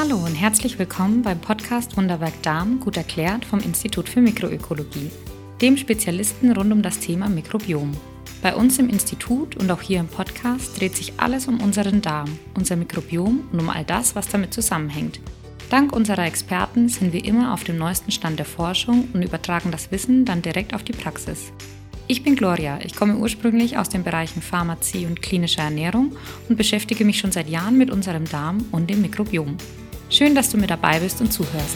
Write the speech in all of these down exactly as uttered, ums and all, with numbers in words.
Hallo und herzlich willkommen beim Podcast Wunderwerk Darm gut erklärt vom Institut für Mikroökologie, dem Spezialisten rund um das Thema Mikrobiom. Bei uns im Institut und auch hier im Podcast dreht sich alles um unseren Darm, unser Mikrobiom und um all das, was damit zusammenhängt. Dank unserer Experten sind wir immer auf dem neuesten Stand der Forschung und übertragen das Wissen dann direkt auf die Praxis. Ich bin Gloria, ich komme ursprünglich aus den Bereichen Pharmazie und klinischer Ernährung und beschäftige mich schon seit Jahren mit unserem Darm und dem Mikrobiom. Schön, dass du mit dabei bist und zuhörst.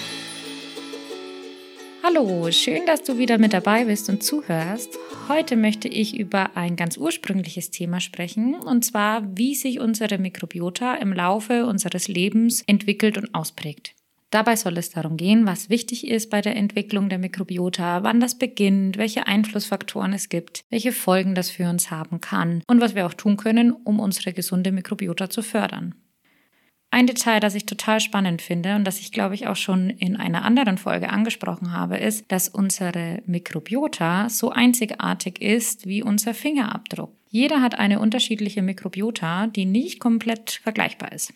Hallo, schön, dass du wieder mit dabei bist und zuhörst. Heute möchte ich über ein ganz ursprüngliches Thema sprechen, und zwar, wie sich unsere Mikrobiota im Laufe unseres Lebens entwickelt und ausprägt. Dabei soll es darum gehen, was wichtig ist bei der Entwicklung der Mikrobiota, wann das beginnt, welche Einflussfaktoren es gibt, welche Folgen das für uns haben kann und was wir auch tun können, um unsere gesunde Mikrobiota zu fördern. Ein Detail, das ich total spannend finde und das ich, glaube ich, auch schon in einer anderen Folge angesprochen habe, ist, dass unsere Mikrobiota so einzigartig ist wie unser Fingerabdruck. Jeder hat eine unterschiedliche Mikrobiota, die nicht komplett vergleichbar ist.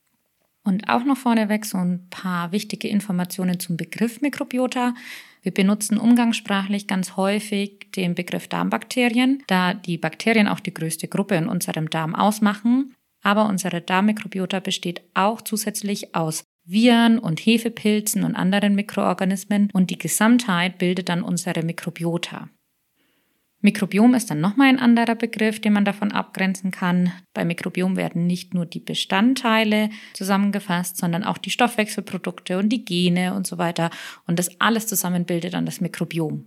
Und auch noch vorneweg so ein paar wichtige Informationen zum Begriff Mikrobiota. Wir benutzen umgangssprachlich ganz häufig den Begriff Darmbakterien, da die Bakterien auch die größte Gruppe in unserem Darm ausmachen. Aber unsere Darmmikrobiota besteht auch zusätzlich aus Viren und Hefepilzen und anderen Mikroorganismen und die Gesamtheit bildet dann unsere Mikrobiota. Mikrobiom ist dann nochmal ein anderer Begriff, den man davon abgrenzen kann. Bei Mikrobiom werden nicht nur die Bestandteile zusammengefasst, sondern auch die Stoffwechselprodukte und die Gene und so weiter. Und das alles zusammen bildet dann das Mikrobiom.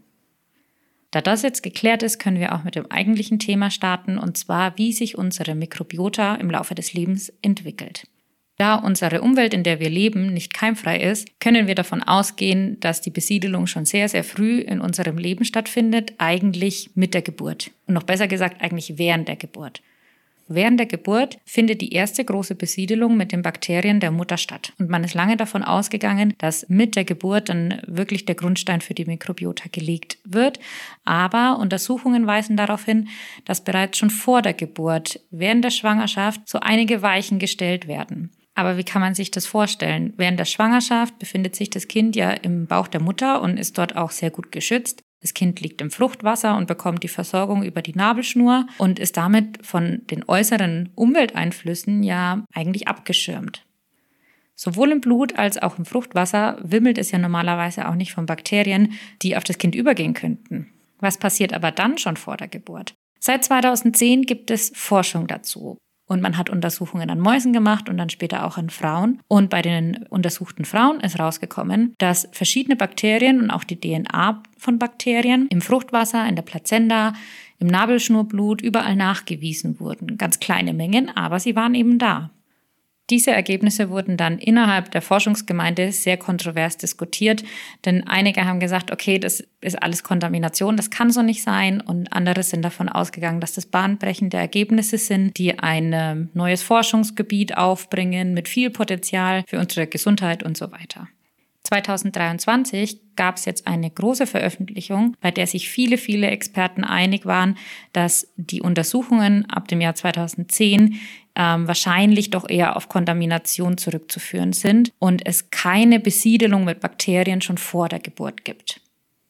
Da das jetzt geklärt ist, können wir auch mit dem eigentlichen Thema starten, und zwar, wie sich unsere Mikrobiota im Laufe des Lebens entwickelt. Da unsere Umwelt, in der wir leben, nicht keimfrei ist, können wir davon ausgehen, dass die Besiedelung schon sehr, sehr früh in unserem Leben stattfindet, eigentlich mit der Geburt. Und noch besser gesagt, eigentlich während der Geburt. Während der Geburt findet die erste große Besiedelung mit den Bakterien der Mutter statt. Und man ist lange davon ausgegangen, dass mit der Geburt dann wirklich der Grundstein für die Mikrobiota gelegt wird. Aber Untersuchungen weisen darauf hin, dass bereits schon vor der Geburt, während der Schwangerschaft, so einige Weichen gestellt werden. Aber wie kann man sich das vorstellen? Während der Schwangerschaft befindet sich das Kind ja im Bauch der Mutter und ist dort auch sehr gut geschützt. Das Kind liegt im Fruchtwasser und bekommt die Versorgung über die Nabelschnur und ist damit von den äußeren Umwelteinflüssen ja eigentlich abgeschirmt. Sowohl im Blut als auch im Fruchtwasser wimmelt es ja normalerweise auch nicht von Bakterien, die auf das Kind übergehen könnten. Was passiert aber dann schon vor der Geburt? Seit zweitausendzehn gibt es Forschung dazu. Und man hat Untersuchungen an Mäusen gemacht und dann später auch an Frauen. Und bei den untersuchten Frauen ist rausgekommen, dass verschiedene Bakterien und auch die D N A von Bakterien im Fruchtwasser, in der Plazenta, im Nabelschnurblut überall nachgewiesen wurden. Ganz kleine Mengen, aber sie waren eben da. Diese Ergebnisse wurden dann innerhalb der Forschungsgemeinde sehr kontrovers diskutiert, denn einige haben gesagt, okay, das ist alles Kontamination, das kann so nicht sein, und andere sind davon ausgegangen, dass das bahnbrechende Ergebnisse sind, die ein neues Forschungsgebiet aufbringen mit viel Potenzial für unsere Gesundheit und so weiter. zweitausenddreiundzwanzig gab es jetzt eine große Veröffentlichung, bei der sich viele, viele Experten einig waren, dass die Untersuchungen ab dem Jahr zweitausendzehn ähm, wahrscheinlich doch eher auf Kontamination zurückzuführen sind und es keine Besiedelung mit Bakterien schon vor der Geburt gibt.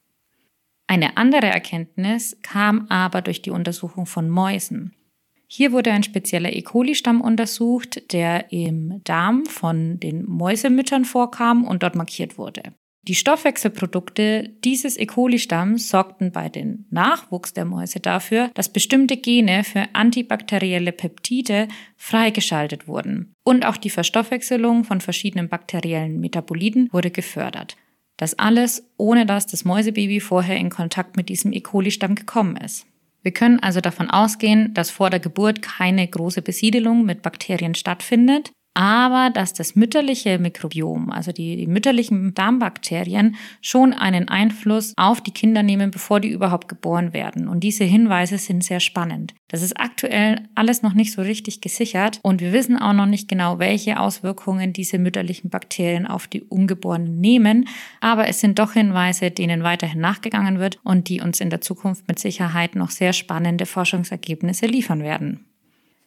Eine andere Erkenntnis kam aber durch die Untersuchung von Mäusen. Hier wurde ein spezieller E. coli-Stamm untersucht, der im Darm von den Mäusemüttern vorkam und dort markiert wurde. Die Stoffwechselprodukte dieses E. coli-Stamms sorgten bei dem Nachwuchs der Mäuse dafür, dass bestimmte Gene für antibakterielle Peptide freigeschaltet wurden. Und auch die Verstoffwechselung von verschiedenen bakteriellen Metaboliten wurde gefördert. Das alles, ohne dass das Mäusebaby vorher in Kontakt mit diesem E. coli-Stamm gekommen ist. Wir können also davon ausgehen, dass vor der Geburt keine große Besiedelung mit Bakterien stattfindet, aber dass das mütterliche Mikrobiom, also die, die mütterlichen Darmbakterien, schon einen Einfluss auf die Kinder nehmen, bevor die überhaupt geboren werden. Und diese Hinweise sind sehr spannend. Das ist aktuell alles noch nicht so richtig gesichert und wir wissen auch noch nicht genau, welche Auswirkungen diese mütterlichen Bakterien auf die Ungeborenen nehmen. Aber es sind doch Hinweise, denen weiterhin nachgegangen wird und die uns in der Zukunft mit Sicherheit noch sehr spannende Forschungsergebnisse liefern werden.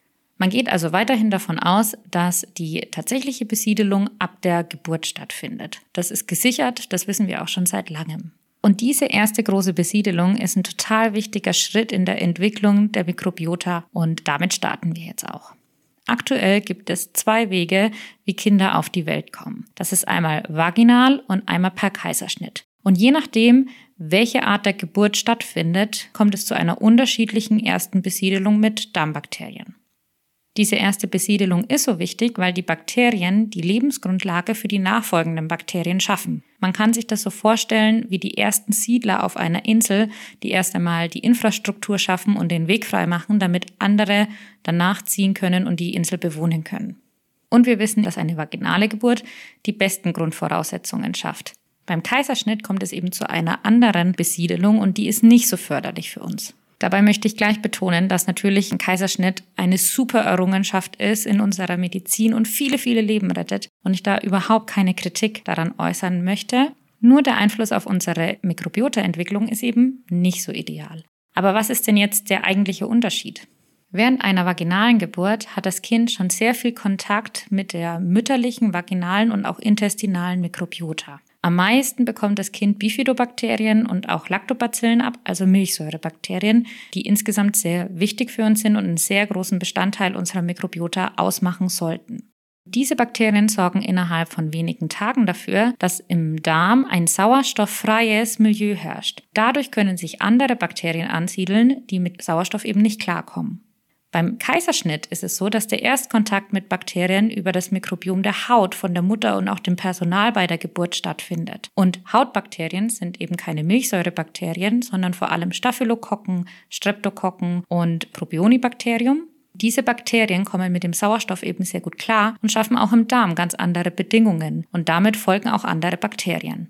Man geht also weiterhin davon aus, dass die tatsächliche Besiedelung ab der Geburt stattfindet. Das ist gesichert, das wissen wir auch schon seit langem. Und diese erste große Besiedelung ist ein total wichtiger Schritt in der Entwicklung der Mikrobiota und damit starten wir jetzt auch. Aktuell gibt es zwei Wege, wie Kinder auf die Welt kommen. Das ist einmal vaginal und einmal per Kaiserschnitt. Und je nachdem, welche Art der Geburt stattfindet, kommt es zu einer unterschiedlichen ersten Besiedelung mit Darmbakterien. Diese erste Besiedelung ist so wichtig, weil die Bakterien die Lebensgrundlage für die nachfolgenden Bakterien schaffen. Man kann sich das so vorstellen wie die ersten Siedler auf einer Insel, die erst einmal die Infrastruktur schaffen und den Weg frei machen, damit andere danach ziehen können und die Insel bewohnen können. Und wir wissen, dass eine vaginale Geburt die besten Grundvoraussetzungen schafft. Beim Kaiserschnitt kommt es eben zu einer anderen Besiedelung und die ist nicht so förderlich für uns. Dabei möchte ich gleich betonen, dass natürlich ein Kaiserschnitt eine super Errungenschaft ist in unserer Medizin und viele, viele Leben rettet und ich da überhaupt keine Kritik daran äußern möchte. Nur der Einfluss auf unsere Mikrobiota-Entwicklung ist eben nicht so ideal. Aber was ist denn jetzt der eigentliche Unterschied? Während einer vaginalen Geburt hat das Kind schon sehr viel Kontakt mit der mütterlichen, vaginalen und auch intestinalen Mikrobiota. Am meisten bekommt das Kind Bifidobakterien und auch Lactobacillen ab, also Milchsäurebakterien, die insgesamt sehr wichtig für uns sind und einen sehr großen Bestandteil unserer Mikrobiota ausmachen sollten. Diese Bakterien sorgen innerhalb von wenigen Tagen dafür, dass im Darm ein sauerstofffreies Milieu herrscht. Dadurch können sich andere Bakterien ansiedeln, die mit Sauerstoff eben nicht klarkommen. Beim Kaiserschnitt ist es so, dass der Erstkontakt mit Bakterien über das Mikrobiom der Haut von der Mutter und auch dem Personal bei der Geburt stattfindet. Und Hautbakterien sind eben keine Milchsäurebakterien, sondern vor allem Staphylokokken, Streptokokken und Propionibacterium. Diese Bakterien kommen mit dem Sauerstoff eben sehr gut klar und schaffen auch im Darm ganz andere Bedingungen und damit folgen auch andere Bakterien.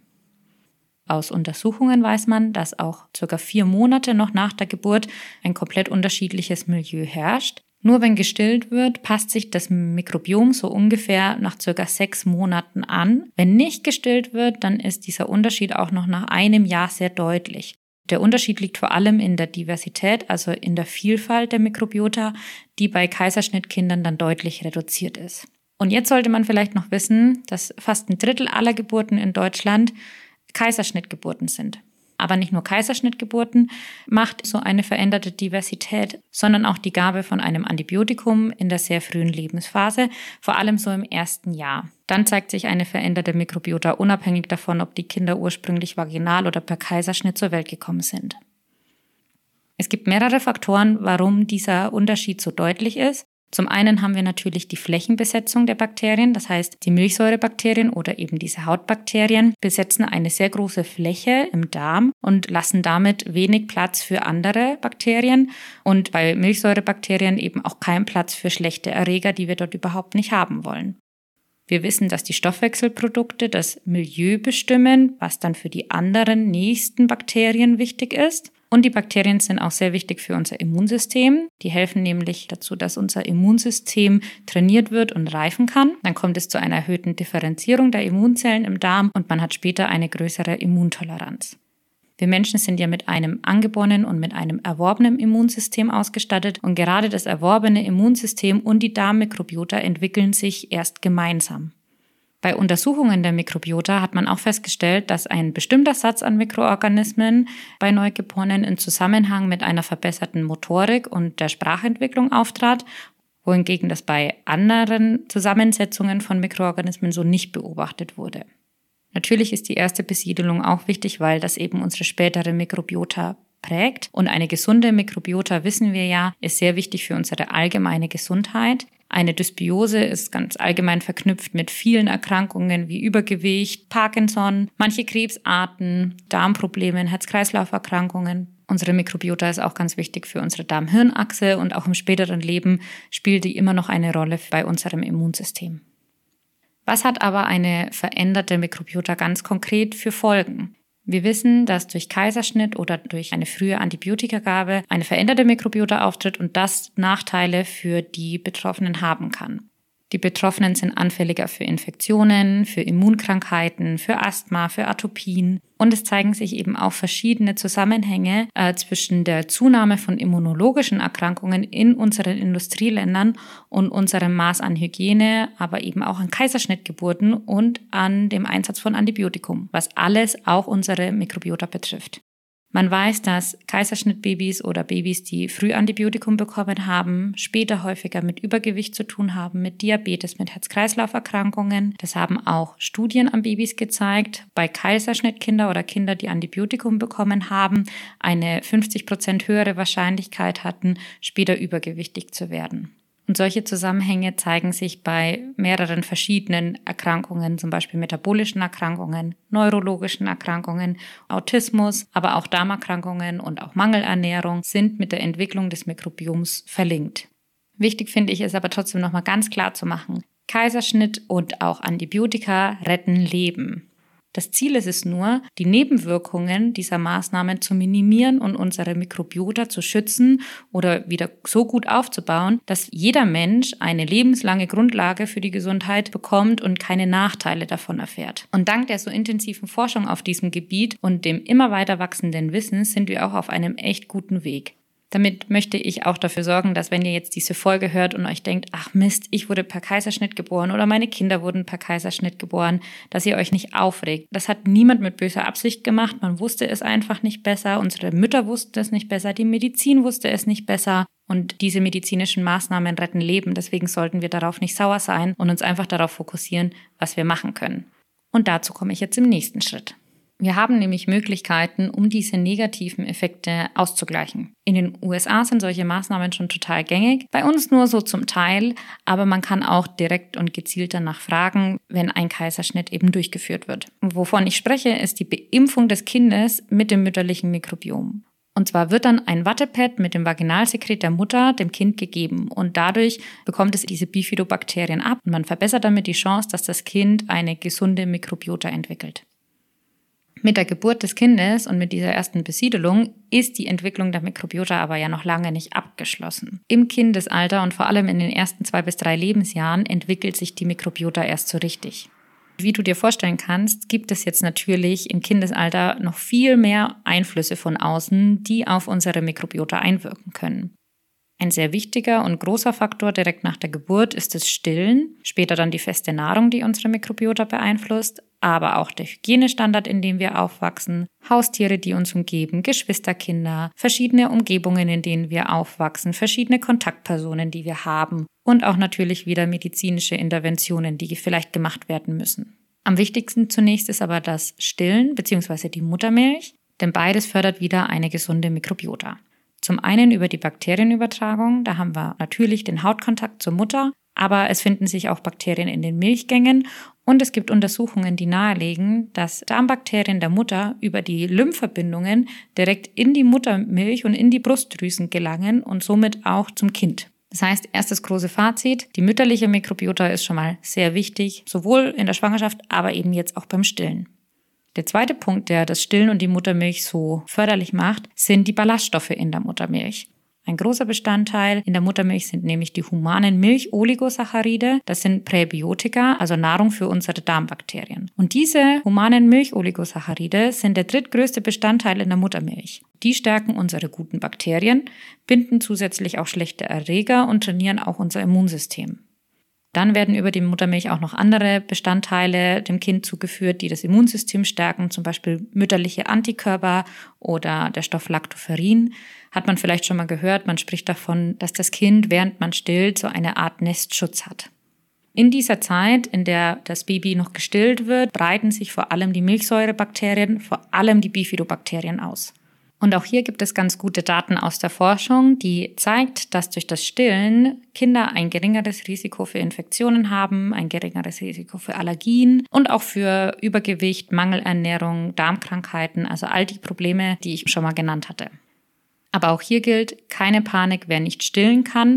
Aus Untersuchungen weiß man, dass auch circa vier Monate noch nach der Geburt ein komplett unterschiedliches Milieu herrscht. Nur wenn gestillt wird, passt sich das Mikrobiom so ungefähr nach circa sechs Monaten an. Wenn nicht gestillt wird, dann ist dieser Unterschied auch noch nach einem Jahr sehr deutlich. Der Unterschied liegt vor allem in der Diversität, also in der Vielfalt der Mikrobiota, die bei Kaiserschnittkindern dann deutlich reduziert ist. Und jetzt sollte man vielleicht noch wissen, dass fast ein Drittel aller Geburten in Deutschland Kaiserschnittgeburten sind. Aber nicht nur Kaiserschnittgeburten macht so eine veränderte Diversität, sondern auch die Gabe von einem Antibiotikum in der sehr frühen Lebensphase, vor allem so im ersten Jahr. Dann zeigt sich eine veränderte Mikrobiota unabhängig davon, ob die Kinder ursprünglich vaginal oder per Kaiserschnitt zur Welt gekommen sind. Es gibt mehrere Faktoren, warum dieser Unterschied so deutlich ist. Zum einen haben wir natürlich die Flächenbesetzung der Bakterien, das heißt, die Milchsäurebakterien oder eben diese Hautbakterien besetzen eine sehr große Fläche im Darm und lassen damit wenig Platz für andere Bakterien und bei Milchsäurebakterien eben auch keinen Platz für schlechte Erreger, die wir dort überhaupt nicht haben wollen. Wir wissen, dass die Stoffwechselprodukte das Milieu bestimmen, was dann für die anderen nächsten Bakterien wichtig ist. Und die Bakterien sind auch sehr wichtig für unser Immunsystem. Die helfen nämlich dazu, dass unser Immunsystem trainiert wird und reifen kann. Dann kommt es zu einer erhöhten Differenzierung der Immunzellen im Darm und man hat später eine größere Immuntoleranz. Wir Menschen sind ja mit einem angeborenen und mit einem erworbenen Immunsystem ausgestattet und gerade das erworbene Immunsystem und die Darmmikrobiota entwickeln sich erst gemeinsam. Bei Untersuchungen der Mikrobiota hat man auch festgestellt, dass ein bestimmter Satz an Mikroorganismen bei Neugeborenen in Zusammenhang mit einer verbesserten Motorik und der Sprachentwicklung auftrat, wohingegen das bei anderen Zusammensetzungen von Mikroorganismen so nicht beobachtet wurde. Natürlich ist die erste Besiedelung auch wichtig, weil das eben unsere spätere Mikrobiota prägt. Und eine gesunde Mikrobiota, wissen wir ja, ist sehr wichtig für unsere allgemeine Gesundheit. Eine Dysbiose ist ganz allgemein verknüpft mit vielen Erkrankungen wie Übergewicht, Parkinson, manche Krebsarten, Darmproblemen, Herz-Kreislauf-Erkrankungen. Unsere Mikrobiota ist auch ganz wichtig für unsere Darm-Hirn-Achse und auch im späteren Leben spielt die immer noch eine Rolle bei unserem Immunsystem. Was hat aber eine veränderte Mikrobiota ganz konkret für Folgen? Wir wissen, dass durch Kaiserschnitt oder durch eine frühe Antibiotikagabe eine veränderte Mikrobiota auftritt und das Nachteile für die Betroffenen haben kann. Die Betroffenen sind anfälliger für Infektionen, für Immunkrankheiten, für Asthma, für Atopien. Und es zeigen sich eben auch verschiedene Zusammenhänge äh, zwischen der Zunahme von immunologischen Erkrankungen in unseren Industrieländern und unserem Maß an Hygiene, aber eben auch an Kaiserschnittgeburten und an dem Einsatz von Antibiotikum, was alles auch unsere Mikrobiota betrifft. Man weiß, dass Kaiserschnittbabys oder Babys, die früh Antibiotikum bekommen haben, später häufiger mit Übergewicht zu tun haben, mit Diabetes, mit Herz-Kreislauf-Erkrankungen. Das haben auch Studien an Babys gezeigt. Bei Kaiserschnittkinder oder Kinder, die Antibiotikum bekommen haben, eine fünfzig Prozent höhere Wahrscheinlichkeit hatten, später übergewichtig zu werden. Und solche Zusammenhänge zeigen sich bei mehreren verschiedenen Erkrankungen, zum Beispiel metabolischen Erkrankungen, neurologischen Erkrankungen, Autismus, aber auch Darmerkrankungen und auch Mangelernährung sind mit der Entwicklung des Mikrobioms verlinkt. Wichtig finde ich es aber trotzdem nochmal ganz klar zu machen, Kaiserschnitt und auch Antibiotika retten Leben. Das Ziel ist es nur, die Nebenwirkungen dieser Maßnahmen zu minimieren und unsere Mikrobiota zu schützen oder wieder so gut aufzubauen, dass jeder Mensch eine lebenslange Grundlage für die Gesundheit bekommt und keine Nachteile davon erfährt. Und dank der so intensiven Forschung auf diesem Gebiet und dem immer weiter wachsenden Wissen sind wir auch auf einem echt guten Weg. Damit möchte ich auch dafür sorgen, dass wenn ihr jetzt diese Folge hört und euch denkt, ach Mist, ich wurde per Kaiserschnitt geboren oder meine Kinder wurden per Kaiserschnitt geboren, dass ihr euch nicht aufregt. Das hat niemand mit böser Absicht gemacht, man wusste es einfach nicht besser, unsere Mütter wussten es nicht besser, die Medizin wusste es nicht besser und diese medizinischen Maßnahmen retten Leben. Deswegen sollten wir darauf nicht sauer sein und uns einfach darauf fokussieren, was wir machen können. Und dazu komme ich jetzt im nächsten Schritt. Wir haben nämlich Möglichkeiten, um diese negativen Effekte auszugleichen. In den U S A sind solche Maßnahmen schon total gängig, bei uns nur so zum Teil, aber man kann auch direkt und gezielt danach fragen, wenn ein Kaiserschnitt eben durchgeführt wird. Wovon ich spreche, ist die Beimpfung des Kindes mit dem mütterlichen Mikrobiom. Und zwar wird dann ein Wattepad mit dem Vaginalsekret der Mutter dem Kind gegeben und dadurch bekommt es diese Bifidobakterien ab und man verbessert damit die Chance, dass das Kind eine gesunde Mikrobiota entwickelt. Mit der Geburt des Kindes und mit dieser ersten Besiedelung ist die Entwicklung der Mikrobiota aber ja noch lange nicht abgeschlossen. Im Kindesalter und vor allem in den ersten zwei bis drei Lebensjahren entwickelt sich die Mikrobiota erst so richtig. Wie du dir vorstellen kannst, gibt es jetzt natürlich im Kindesalter noch viel mehr Einflüsse von außen, die auf unsere Mikrobiota einwirken können. Ein sehr wichtiger und großer Faktor direkt nach der Geburt ist das Stillen, später dann die feste Nahrung, die unsere Mikrobiota beeinflusst, aber auch der Hygienestandard, in dem wir aufwachsen, Haustiere, die uns umgeben, Geschwisterkinder, verschiedene Umgebungen, in denen wir aufwachsen, verschiedene Kontaktpersonen, die wir haben und auch natürlich wieder medizinische Interventionen, die vielleicht gemacht werden müssen. Am wichtigsten zunächst ist aber das Stillen bzw. die Muttermilch, denn beides fördert wieder eine gesunde Mikrobiota. Zum einen über die Bakterienübertragung, da haben wir natürlich den Hautkontakt zur Mutter, aber es finden sich auch Bakterien in den Milchgängen und es gibt Untersuchungen, die nahelegen, dass Darmbakterien der Mutter über die Lymphverbindungen direkt in die Muttermilch und in die Brustdrüsen gelangen und somit auch zum Kind. Das heißt, erstes große Fazit, die mütterliche Mikrobiota ist schon mal sehr wichtig, sowohl in der Schwangerschaft, aber eben jetzt auch beim Stillen. Der zweite Punkt, der das Stillen und die Muttermilch so förderlich macht, sind die Ballaststoffe in der Muttermilch. Ein großer Bestandteil in der Muttermilch sind nämlich die humanen Milcholigosaccharide. Das sind Präbiotika, also Nahrung für unsere Darmbakterien. Und diese humanen Milcholigosaccharide sind der drittgrößte Bestandteil in der Muttermilch. Die stärken unsere guten Bakterien, binden zusätzlich auch schlechte Erreger und trainieren auch unser Immunsystem. Dann werden über die Muttermilch auch noch andere Bestandteile dem Kind zugeführt, die das Immunsystem stärken, zum Beispiel mütterliche Antikörper oder der Stoff Lactoferrin. Hat man vielleicht schon mal gehört, man spricht davon, dass das Kind, während man stillt, so eine Art Nestschutz hat. In dieser Zeit, in der das Baby noch gestillt wird, breiten sich vor allem die Milchsäurebakterien, vor allem die Bifidobakterien aus. Und auch hier gibt es ganz gute Daten aus der Forschung, die zeigt, dass durch das Stillen Kinder ein geringeres Risiko für Infektionen haben, ein geringeres Risiko für Allergien und auch für Übergewicht, Mangelernährung, Darmkrankheiten, also all die Probleme, die ich schon mal genannt hatte. Aber auch hier gilt, keine Panik, wer nicht stillen kann.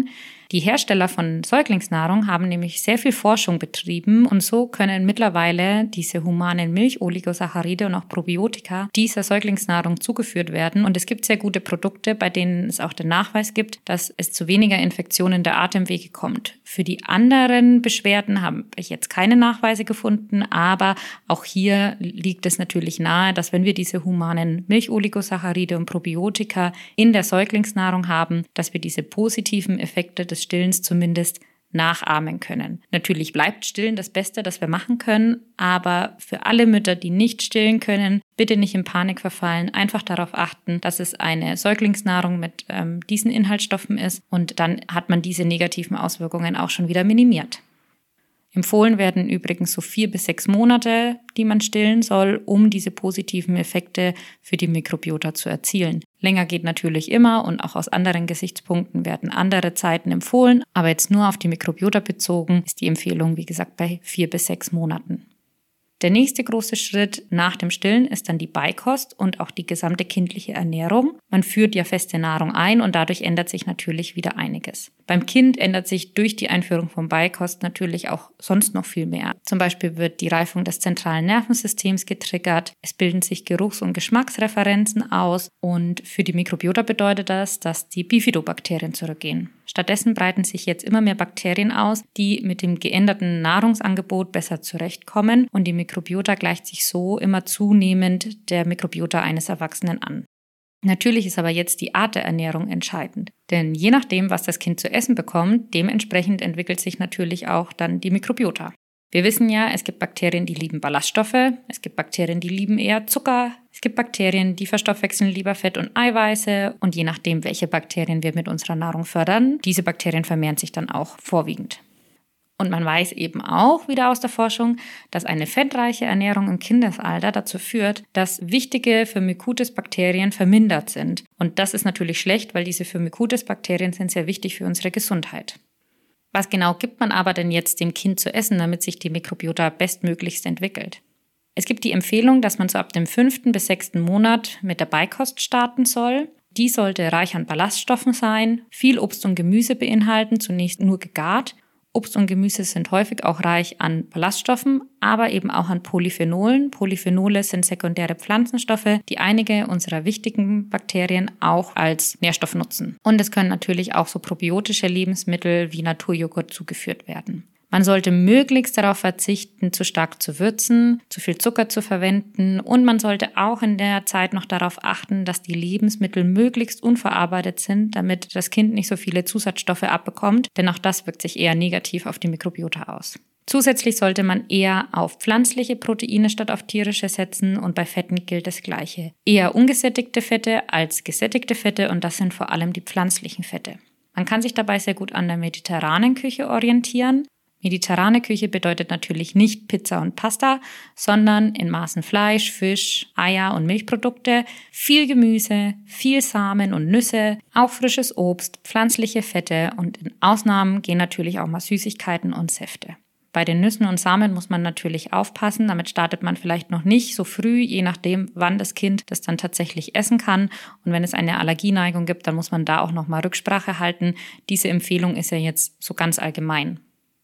Die Hersteller von Säuglingsnahrung haben nämlich sehr viel Forschung betrieben und so können mittlerweile diese humanen Milcholigosaccharide und auch Probiotika dieser Säuglingsnahrung zugeführt werden. Und es gibt sehr gute Produkte, bei denen es auch den Nachweis gibt, dass es zu weniger Infektionen der Atemwege kommt. Für die anderen Beschwerden habe ich jetzt keine Nachweise gefunden, aber auch hier liegt es natürlich nahe, dass wenn wir diese humanen Milcholigosaccharide und Probiotika in der Säuglingsnahrung haben, dass wir diese positiven Effekte des Stillens zumindest nachahmen können. Natürlich bleibt Stillen das Beste, das wir machen können, aber für alle Mütter, die nicht stillen können, bitte nicht in Panik verfallen, einfach darauf achten, dass es eine Säuglingsnahrung mit ähm, diesen Inhaltsstoffen ist und dann hat man diese negativen Auswirkungen auch schon wieder minimiert. Empfohlen werden übrigens so vier bis sechs Monate, die man stillen soll, um diese positiven Effekte für die Mikrobiota zu erzielen. Länger geht natürlich immer und auch aus anderen Gesichtspunkten werden andere Zeiten empfohlen, aber jetzt nur auf die Mikrobiota bezogen ist die Empfehlung, wie gesagt, bei vier bis sechs Monaten. Der nächste große Schritt nach dem Stillen ist dann die Beikost und auch die gesamte kindliche Ernährung. Man führt ja feste Nahrung ein und dadurch ändert sich natürlich wieder einiges. Beim Kind ändert sich durch die Einführung von Beikost natürlich auch sonst noch viel mehr. Zum Beispiel wird die Reifung des zentralen Nervensystems getriggert, es bilden sich Geruchs- und Geschmacksreferenzen aus und für die Mikrobiota bedeutet das, dass die Bifidobakterien zurückgehen. Stattdessen breiten sich jetzt immer mehr Bakterien aus, die mit dem geänderten Nahrungsangebot besser zurechtkommen und die Mikrobiota gleicht sich so immer zunehmend der Mikrobiota eines Erwachsenen an. Natürlich ist aber jetzt die Art der Ernährung entscheidend, denn je nachdem, was das Kind zu essen bekommt, dementsprechend entwickelt sich natürlich auch dann die Mikrobiota. Wir wissen ja, es gibt Bakterien, die lieben Ballaststoffe, es gibt Bakterien, die lieben eher Zucker, es gibt Bakterien, die verstoffwechseln lieber Fett und Eiweiße und je nachdem, welche Bakterien wir mit unserer Nahrung fördern, diese Bakterien vermehren sich dann auch vorwiegend. Und man weiß eben auch wieder aus der Forschung, dass eine fettreiche Ernährung im Kindesalter dazu führt, dass wichtige Firmicutes-Bakterien vermindert sind. Und das ist natürlich schlecht, weil diese Firmicutes-Bakterien sind sehr wichtig für unsere Gesundheit. Was genau gibt man aber denn jetzt dem Kind zu essen, damit sich die Mikrobiota bestmöglichst entwickelt? Es gibt die Empfehlung, dass man so ab dem fünften bis sechsten Monat mit der Beikost starten soll. Die sollte reich an Ballaststoffen sein, viel Obst und Gemüse beinhalten, zunächst nur gegart. Obst und Gemüse sind häufig auch reich an Ballaststoffen, aber eben auch an Polyphenolen. Polyphenole sind sekundäre Pflanzenstoffe, die einige unserer wichtigen Bakterien auch als Nährstoff nutzen. Und es können natürlich auch so probiotische Lebensmittel wie Naturjoghurt zugeführt werden. Man sollte möglichst darauf verzichten, zu stark zu würzen, zu viel Zucker zu verwenden und man sollte auch in der Zeit noch darauf achten, dass die Lebensmittel möglichst unverarbeitet sind, damit das Kind nicht so viele Zusatzstoffe abbekommt, denn auch das wirkt sich eher negativ auf die Mikrobiota aus. Zusätzlich sollte man eher auf pflanzliche Proteine statt auf tierische setzen und bei Fetten gilt das Gleiche. Eher ungesättigte Fette als gesättigte Fette und das sind vor allem die pflanzlichen Fette. Man kann sich dabei sehr gut an der mediterranen Küche orientieren. Mediterrane Küche bedeutet natürlich nicht Pizza und Pasta, sondern in Maßen Fleisch, Fisch, Eier und Milchprodukte, viel Gemüse, viel Samen und Nüsse, auch frisches Obst, pflanzliche Fette und in Ausnahmen gehen natürlich auch mal Süßigkeiten und Säfte. Bei den Nüssen und Samen muss man natürlich aufpassen, damit startet man vielleicht noch nicht so früh, je nachdem, wann das Kind das dann tatsächlich essen kann. Und wenn es eine Allergieneigung gibt, dann muss man da auch nochmal Rücksprache halten. Diese Empfehlung ist ja jetzt so ganz allgemein.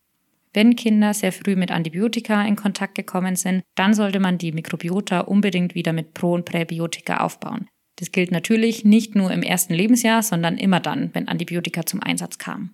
Wenn Kinder sehr früh mit Antibiotika in Kontakt gekommen sind, dann sollte man die Mikrobiota unbedingt wieder mit Pro- und Präbiotika aufbauen. Das gilt natürlich nicht nur im ersten Lebensjahr, sondern immer dann, wenn Antibiotika zum Einsatz kamen.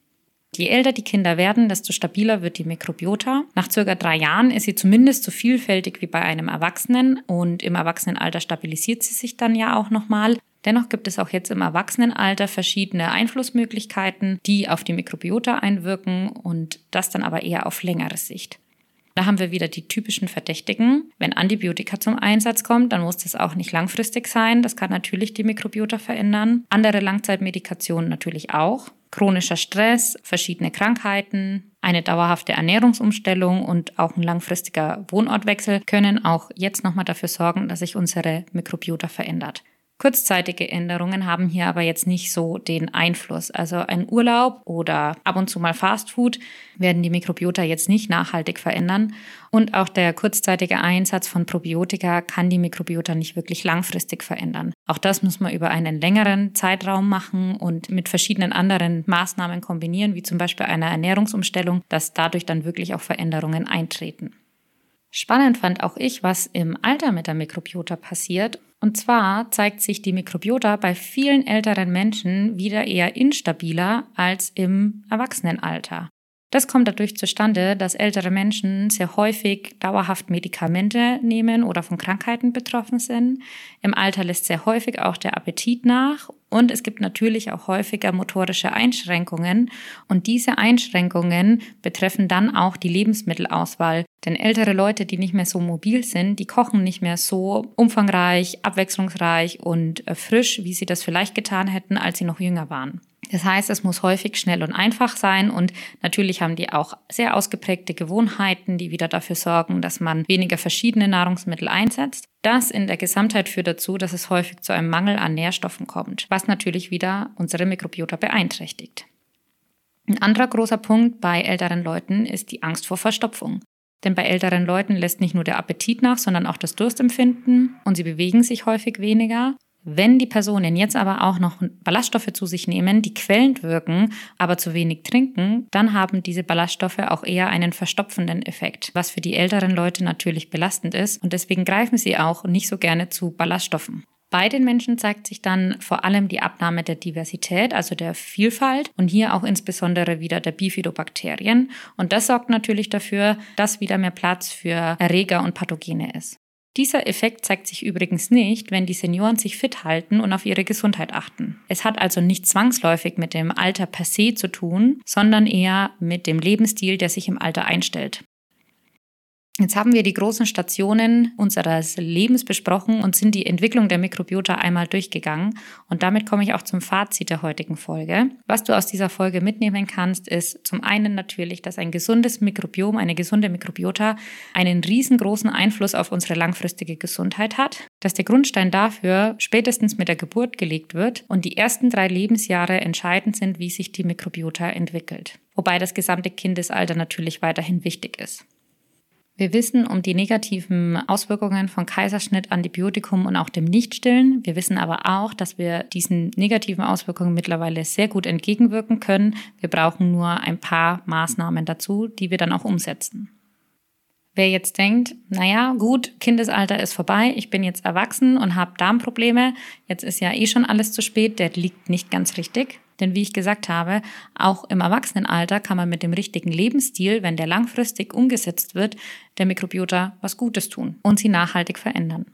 Je älter die Kinder werden, desto stabiler wird die Mikrobiota. Nach circa drei Jahren ist sie zumindest so vielfältig wie bei einem Erwachsenen und im Erwachsenenalter stabilisiert sie sich dann ja auch nochmal. Dennoch gibt es auch jetzt im Erwachsenenalter verschiedene Einflussmöglichkeiten, die auf die Mikrobiota einwirken und das dann aber eher auf längere Sicht. Da haben wir wieder die typischen Verdächtigen. Wenn Antibiotika zum Einsatz kommt, dann muss das auch nicht langfristig sein. Das kann natürlich die Mikrobiota verändern. Andere Langzeitmedikationen natürlich auch. Chronischer Stress, verschiedene Krankheiten, eine dauerhafte Ernährungsumstellung und auch ein langfristiger Wohnortwechsel können auch jetzt nochmal dafür sorgen, dass sich unsere Mikrobiota verändert. Kurzzeitige Änderungen haben hier aber jetzt nicht so den Einfluss. Also ein Urlaub oder ab und zu mal Fastfood werden die Mikrobiota jetzt nicht nachhaltig verändern. Und auch der kurzzeitige Einsatz von Probiotika kann die Mikrobiota nicht wirklich langfristig verändern. Auch das muss man über einen längeren Zeitraum machen und mit verschiedenen anderen Maßnahmen kombinieren, wie zum Beispiel einer Ernährungsumstellung, dass dadurch dann wirklich auch Veränderungen eintreten. Spannend fand auch ich, was im Alter mit der Mikrobiota passiert. Und zwar zeigt sich die Mikrobiota bei vielen älteren Menschen wieder eher instabiler als im Erwachsenenalter. Das kommt dadurch zustande, dass ältere Menschen sehr häufig dauerhaft Medikamente nehmen oder von Krankheiten betroffen sind. Im Alter lässt sehr häufig auch der Appetit nach und es gibt natürlich auch häufiger motorische Einschränkungen. Und diese Einschränkungen betreffen dann auch die Lebensmittelauswahl. Denn ältere Leute, die nicht mehr so mobil sind, die kochen nicht mehr so umfangreich, abwechslungsreich und frisch, wie sie das vielleicht getan hätten, als sie noch jünger waren. Das heißt, es muss häufig schnell und einfach sein und natürlich haben die auch sehr ausgeprägte Gewohnheiten, die wieder dafür sorgen, dass man weniger verschiedene Nahrungsmittel einsetzt. Das in der Gesamtheit führt dazu, dass es häufig zu einem Mangel an Nährstoffen kommt, was natürlich wieder unsere Mikrobiota beeinträchtigt. Ein anderer großer Punkt bei älteren Leuten ist die Angst vor Verstopfung. Denn bei älteren Leuten lässt nicht nur der Appetit nach, sondern auch das Durstempfinden und sie bewegen sich häufig weniger. Wenn die Personen jetzt aber auch noch Ballaststoffe zu sich nehmen, die quälend wirken, aber zu wenig trinken, dann haben diese Ballaststoffe auch eher einen verstopfenden Effekt, was für die älteren Leute natürlich belastend ist und deswegen greifen sie auch nicht so gerne zu Ballaststoffen. Bei den Menschen zeigt sich dann vor allem die Abnahme der Diversität, also der Vielfalt und hier auch insbesondere wieder der Bifidobakterien. Und das sorgt natürlich dafür, dass wieder mehr Platz für Erreger und Pathogene ist. Dieser Effekt zeigt sich übrigens nicht, wenn die Senioren sich fit halten und auf ihre Gesundheit achten. Es hat also nicht zwangsläufig mit dem Alter per se zu tun, sondern eher mit dem Lebensstil, der sich im Alter einstellt. Jetzt haben wir die großen Stationen unseres Lebens besprochen und sind die Entwicklung der Mikrobiota einmal durchgegangen. Und damit komme ich auch zum Fazit der heutigen Folge. Was du aus dieser Folge mitnehmen kannst, ist zum einen natürlich, dass ein gesundes Mikrobiom, eine gesunde Mikrobiota einen riesengroßen Einfluss auf unsere langfristige Gesundheit hat, dass der Grundstein dafür spätestens mit der Geburt gelegt wird und die ersten drei Lebensjahre entscheidend sind, wie sich die Mikrobiota entwickelt. Wobei das gesamte Kindesalter natürlich weiterhin wichtig ist. Wir wissen um die negativen Auswirkungen von Kaiserschnitt, Antibiotikum und auch dem Nichtstillen. Wir wissen aber auch, dass wir diesen negativen Auswirkungen mittlerweile sehr gut entgegenwirken können. Wir brauchen nur ein paar Maßnahmen dazu, die wir dann auch umsetzen. Wer jetzt denkt, naja, gut, Kindesalter ist vorbei, ich bin jetzt erwachsen und habe Darmprobleme, jetzt ist ja eh schon alles zu spät, der liegt nicht ganz richtig. Denn wie ich gesagt habe, auch im Erwachsenenalter kann man mit dem richtigen Lebensstil, wenn der langfristig umgesetzt wird, der Mikrobiota was Gutes tun und sie nachhaltig verändern.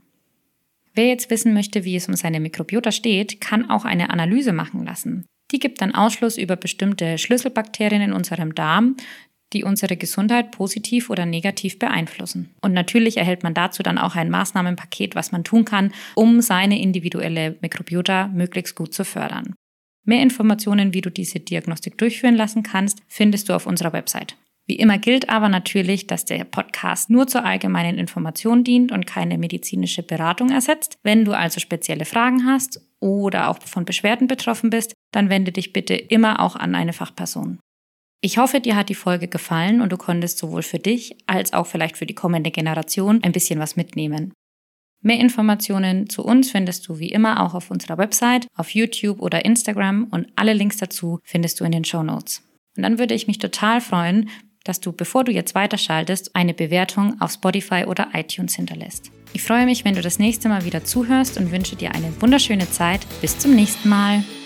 Wer jetzt wissen möchte, wie es um seine Mikrobiota steht, kann auch eine Analyse machen lassen. Die gibt dann Ausschluss über bestimmte Schlüsselbakterien in unserem Darm, die unsere Gesundheit positiv oder negativ beeinflussen. Und natürlich erhält man dazu dann auch ein Maßnahmenpaket, was man tun kann, um seine individuelle Mikrobiota möglichst gut zu fördern. Mehr Informationen, wie du diese Diagnostik durchführen lassen kannst, findest du auf unserer Website. Wie immer gilt aber natürlich, dass der Podcast nur zur allgemeinen Information dient und keine medizinische Beratung ersetzt. Wenn du also spezielle Fragen hast oder auch von Beschwerden betroffen bist, dann wende dich bitte immer auch an eine Fachperson. Ich hoffe, dir hat die Folge gefallen und du konntest sowohl für dich als auch vielleicht für die kommende Generation ein bisschen was mitnehmen. Mehr Informationen zu uns findest du wie immer auch auf unserer Website, auf YouTube oder Instagram und alle Links dazu findest du in den Shownotes. Und dann würde ich mich total freuen, dass du, bevor du jetzt weiterschaltest, eine Bewertung auf Spotify oder iTunes hinterlässt. Ich freue mich, wenn du das nächste Mal wieder zuhörst und wünsche dir eine wunderschöne Zeit. Bis zum nächsten Mal.